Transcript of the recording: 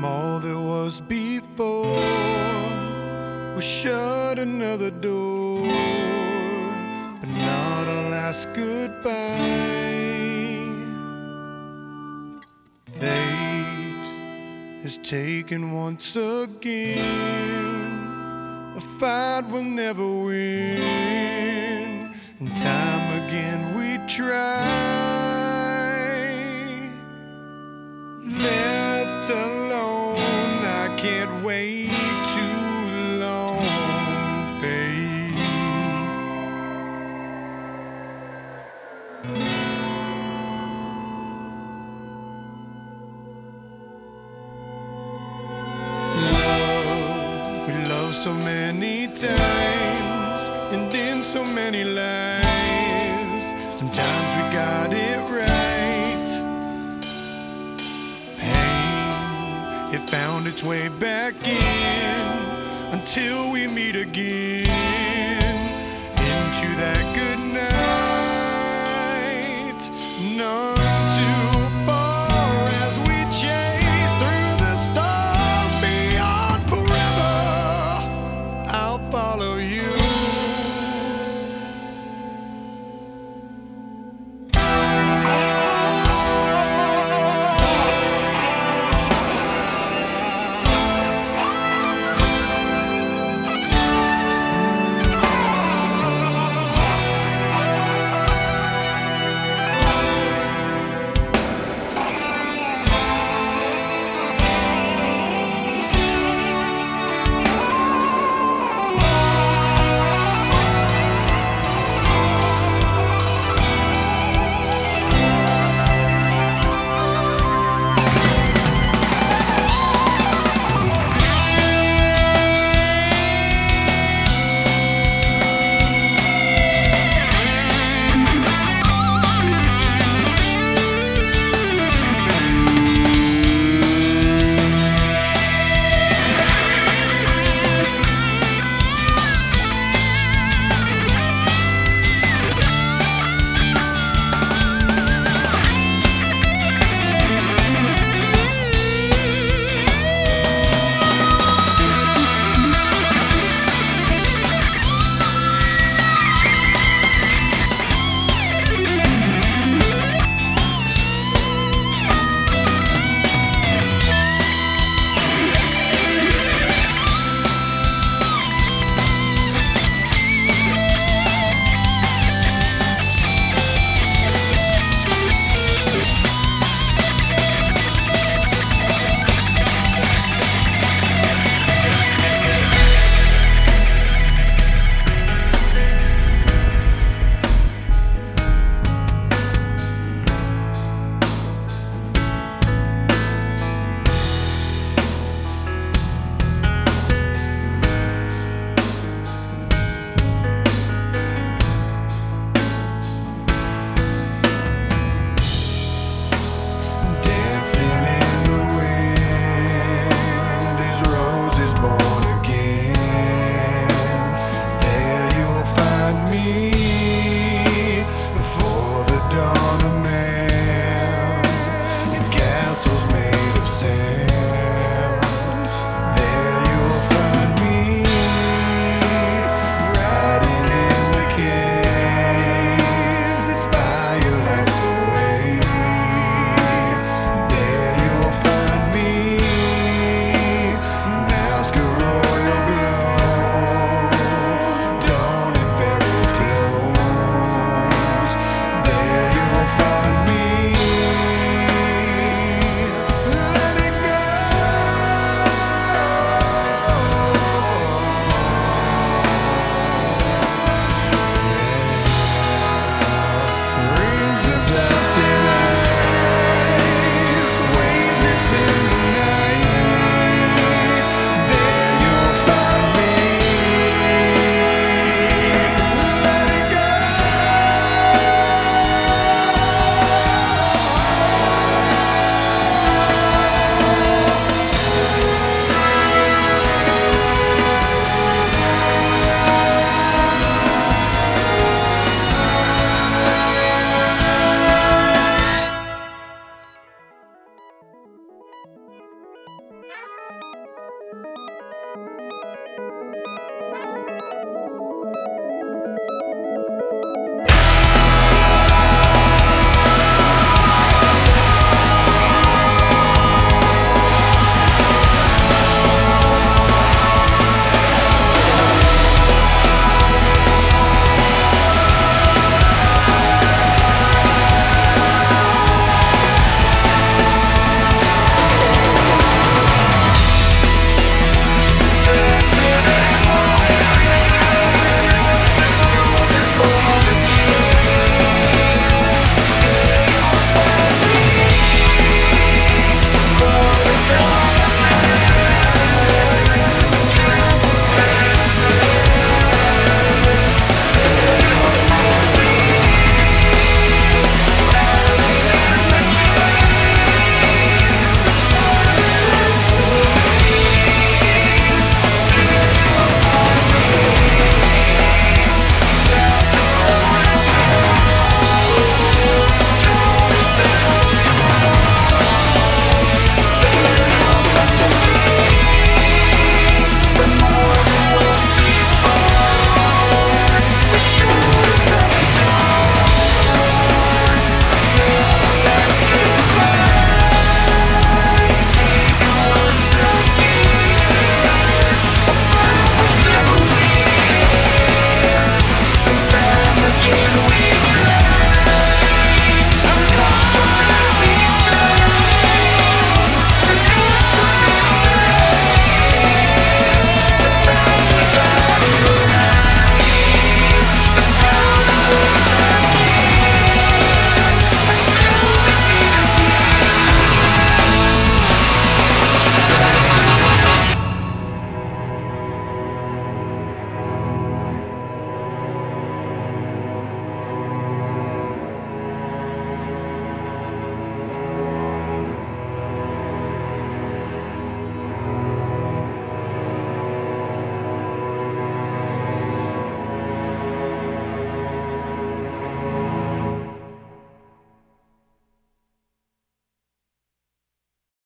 from all that was before. We shut another door, but not our last goodbye. Fate has taken once again. A fight we'll never win, and time again we try. Left alone, I can't wait too long. Fate. Love, we love so many times and in so many lives. Sometimes we got it right. Pain, it found its way back in until we meet again into that good night. None too far as we chase through the stars beyond forever. I'll follow you. Castles